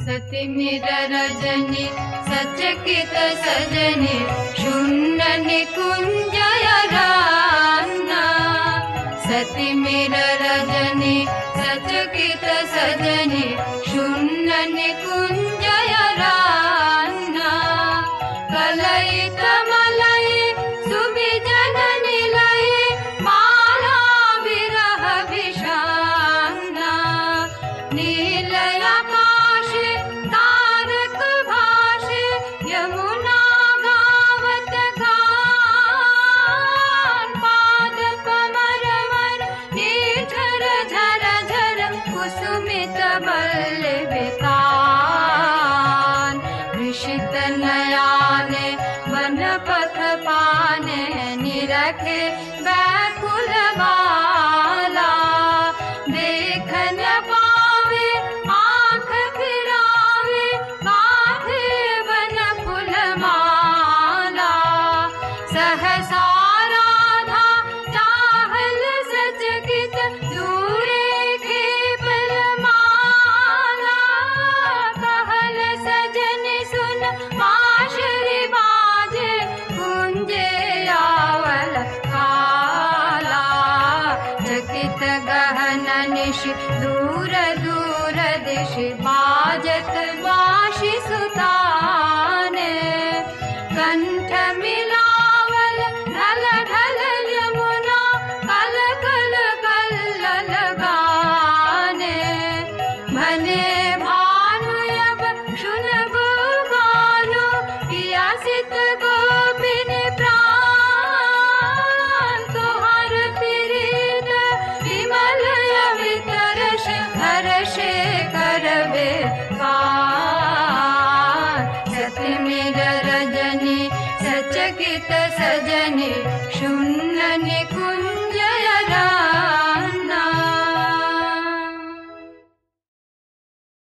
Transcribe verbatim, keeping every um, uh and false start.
सतिमिर रजनी सचकित सजनी शून्य निकुंजय रान्ना। सतिमिर रजनी सचकित सजनी शून्य निकुंजय रान्ना। कलयित मलय सुविजन निलय माला विरह विषान्ना। नीलय आकाश तारक भाषे यमुना गावत गान। पाद कमरवर निर्झर झर झर कुसुमित बल्लवितान। हृषित नयाने वन पथ पाने निरखे व्याकुल बाला। देख न पावे आँख फिरावे कांधे वन फूल माला। सहसा राधा चाहल सचकित दूरे खेपल माला। कहल सजन सुन बांसुरी बाजे गूंजे आवल काला। चकित गहन निश दूर दूर दिश बाजत बांसुरी सुताने। कंठ मिलावल ढल ढल यमुना कल कल कल्लल गाने। भने भानु अब शुनबु गानो पियासित गोपिन प्राण। तुहार प्रीत विमल अवितरश हर्षे करबे पार। सतिमिर रजनी सचकित सजनी शून्य निकुंज